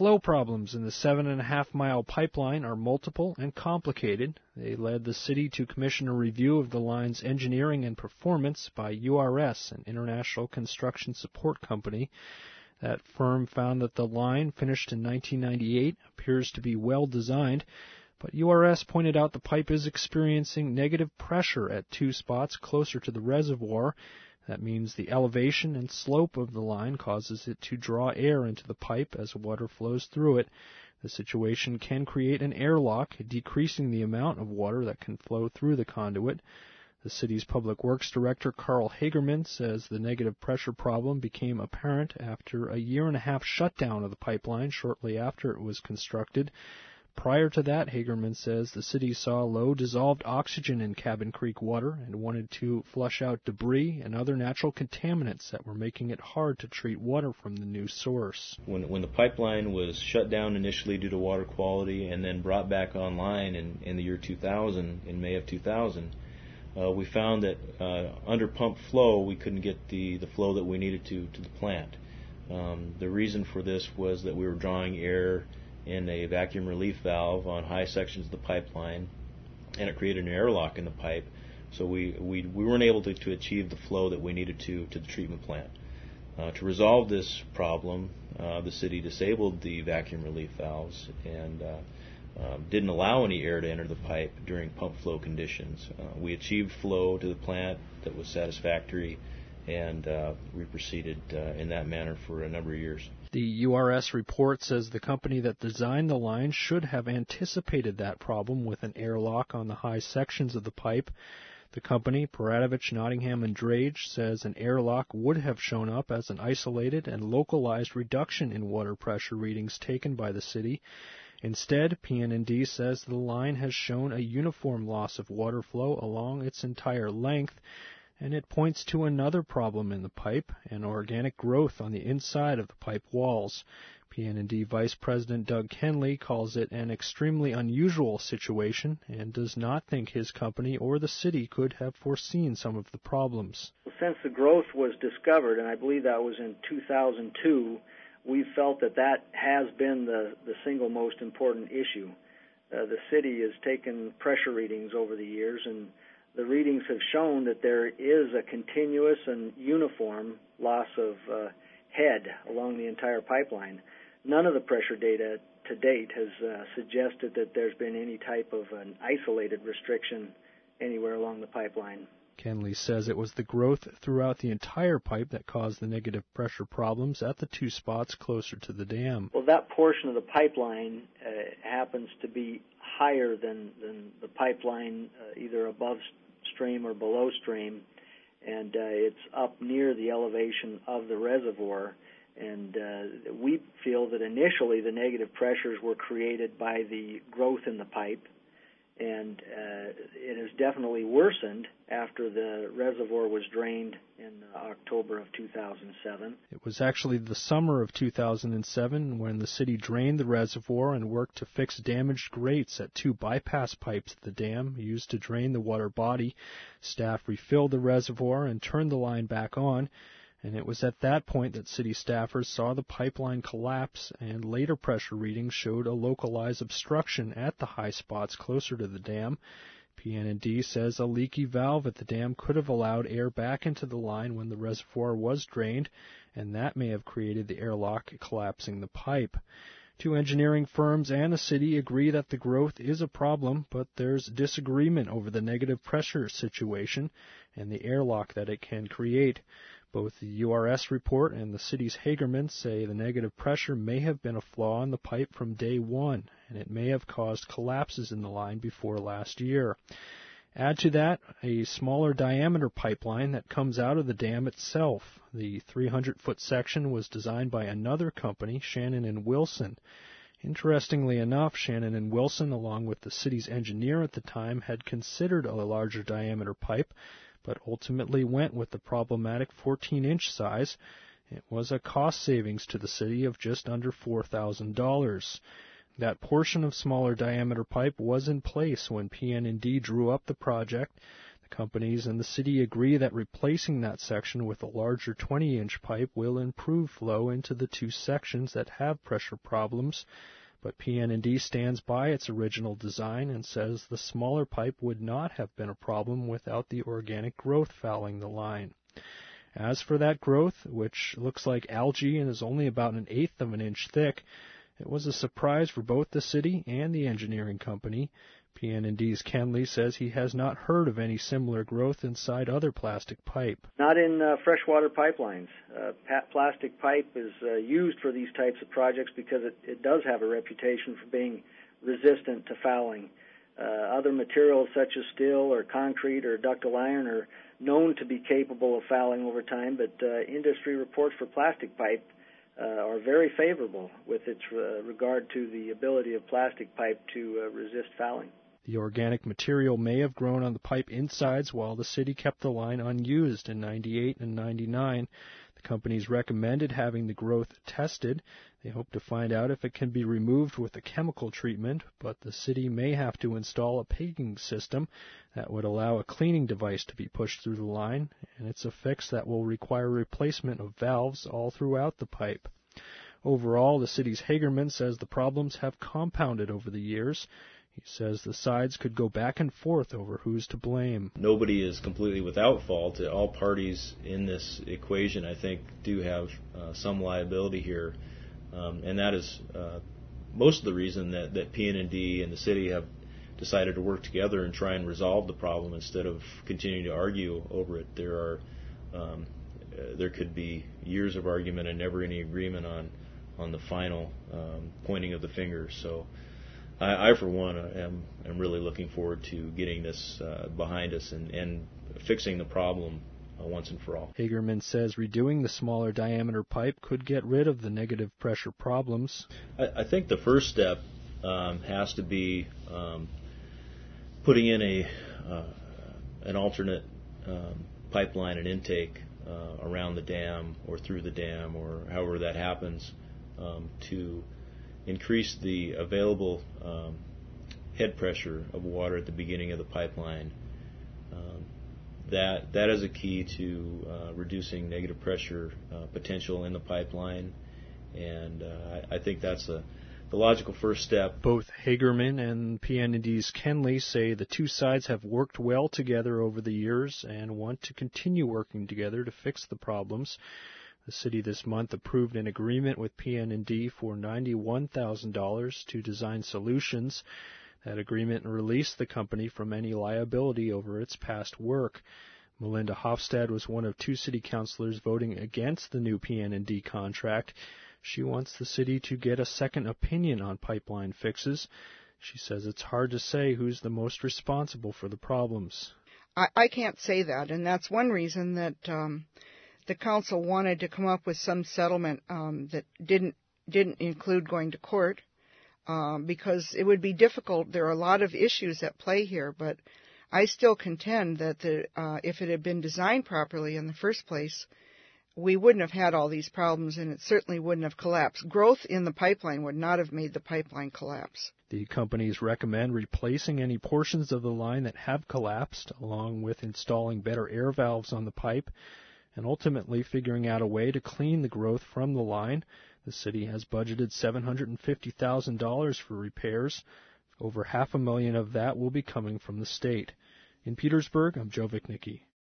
flow problems in the 7.5-mile pipeline are multiple and complicated. They led the city to commission a review of the line's engineering and performance by URS, an international construction support company. That firm found that the line, finished in 1998, appears to be well designed, but URS pointed out the pipe is experiencing negative pressure at two spots closer to the reservoir. That means the elevation and slope of the line causes it to draw air into the pipe as water flows through it. The situation can create an airlock, decreasing the amount of water that can flow through the conduit. The city's Public Works Director, Carl Hagerman, says the negative pressure problem became apparent after a year-and-a-half shutdown of the pipeline shortly after it was constructed. Prior to that, Hagerman says the city saw low dissolved oxygen in Cabin Creek water and wanted to flush out debris and other natural contaminants that were making it hard to treat water from the new source. When the pipeline was shut down initially due to water quality and then brought back online in the year 2000, in May of 2000, we found that under pump flow we couldn't get the flow that we needed to the plant. The reason for this was that we were drawing air in a vacuum relief valve on high sections of the pipeline, and it created an airlock in the pipe, so we weren't able to achieve the flow that we needed to the treatment plant. To resolve this problem, the city disabled the vacuum relief valves and didn't allow any air to enter the pipe during pump flow conditions. We achieved flow to the plant that was satisfactory, and we proceeded in that manner for a number of years. The URS report says the company that designed the line should have anticipated that problem with an airlock on the high sections of the pipe. The company, Peradovich, Nottingham and Drage, says an airlock would have shown up as an isolated and localized reduction in water pressure readings taken by the city. Instead, PN&D says the line has shown a uniform loss of water flow along its entire length, and it points to another problem in the pipe, an organic growth on the inside of the pipe walls. PN&D Vice President Doug Kenley calls it an extremely unusual situation and does not think his company or the city could have foreseen some of the problems. Since the growth was discovered, and I believe that was in 2002, we felt that has been the single most important issue. The city has taken pressure readings over the years, and the readings have shown that there is a continuous and uniform loss of head along the entire pipeline. None of the pressure data to date has suggested that there's been any type of an isolated restriction anywhere along the pipeline. Kenley says it was the growth throughout the entire pipe that caused the negative pressure problems at the two spots closer to the dam. Well, that portion of the pipeline happens to be higher than the pipeline either above stream or below stream, and it's up near the elevation of the reservoir. And we feel that initially the negative pressures were created by the growth in the pipe, and it has definitely worsened after the reservoir was drained in October of 2007. It was actually the summer of 2007 when the city drained the reservoir and worked to fix damaged grates at two bypass pipes at the dam used to drain the water body. Staff refilled the reservoir and turned the line back on, and it was at that point that city staffers saw the pipeline collapse, and later pressure readings showed a localized obstruction at the high spots closer to the dam. PN&D says a leaky valve at the dam could have allowed air back into the line when the reservoir was drained, and that may have created the airlock collapsing the pipe. Two engineering firms and the city agree that the growth is a problem, but there's disagreement over the negative pressure situation and the airlock that it can create. Both the URS report and the city's Hagerman say the negative pressure may have been a flaw in the pipe from day one, and it may have caused collapses in the line before last year. Add to that a smaller diameter pipeline that comes out of the dam itself. The 300-foot section was designed by another company, Shannon & Wilson. Interestingly enough, Shannon & Wilson, along with the city's engineer at the time, had considered a larger diameter pipe, but ultimately went with the problematic 14-inch size. It was a cost savings to the city of just under $4,000. That portion of smaller diameter pipe was in place when PN&D drew up the project. The Companies and the city agree that replacing that section with a larger 20-inch pipe will improve flow into the two sections that have pressure problems, but PN&D stands by its original design and says the smaller pipe would not have been a problem without the organic growth fouling the line. As for that growth, which looks like algae and is only about 1/8 of an inch thick, it was a surprise for both the city and the engineering company. PN&D's Ken Lee says he has not heard of any similar growth inside other plastic pipe. Not in freshwater pipelines. Plastic pipe is used for these types of projects because it does have a reputation for being resistant to fouling. Other materials such as steel or concrete or ductile iron are known to be capable of fouling over time, but industry reports for plastic pipe are very favorable with its regard to the ability of plastic pipe to resist fouling. The organic material may have grown on the pipe insides while the city kept the line unused in 98 and 99. The companies recommended having the growth tested. They hope to find out if it can be removed with a chemical treatment, but the city may have to install a pegging system that would allow a cleaning device to be pushed through the line, and it's a fix that will require replacement of valves all throughout the pipe. Overall, the city's Hagerman says the problems have compounded over the years. He says the sides could go back and forth over who's to blame. Nobody is completely without fault. All parties in this equation, I think, do have some liability here, and that is most of the reason that PN&D and the city have decided to work together and try and resolve the problem instead of continuing to argue over it. There could be years of argument and never any agreement on the final pointing of the finger. So I for one, am really looking forward to getting this behind us and fixing the problem once and for all. Hagerman says redoing the smaller diameter pipe could get rid of the negative pressure problems. I think the first step has to be putting in an alternate pipeline and intake around the dam or through the dam or however that happens to increase the available head pressure of water at the beginning of the pipeline. That is a key to reducing negative pressure potential in the pipeline, and I think that's the logical first step. Both Hagerman and PN&D's Ken Lee say the two sides have worked well together over the years and want to continue working together to fix the problems. The city this month approved an agreement with PN&D for $91,000 to design solutions. That agreement released the company from any liability over its past work. Melinda Hofstad was one of two city councilors voting against the new PN&D contract. She wants the city to get a second opinion on pipeline fixes. She says it's hard to say who's the most responsible for the problems. I can't say that, and that's one reason that the council wanted to come up with some settlement that didn't include going to court, because it would be difficult. There are a lot of issues at play here, but I still contend that if it had been designed properly in the first place, we wouldn't have had all these problems, and it certainly wouldn't have collapsed. Growth in the pipeline would not have made the pipeline collapse. The companies recommend replacing any portions of the line that have collapsed, along with installing better air valves on the pipe, and ultimately figuring out a way to clean the growth from the line. The city has budgeted $750,000 for repairs. Over $500,000 of that will be coming from the state. In Petersburg, I'm Joe Vichnicki.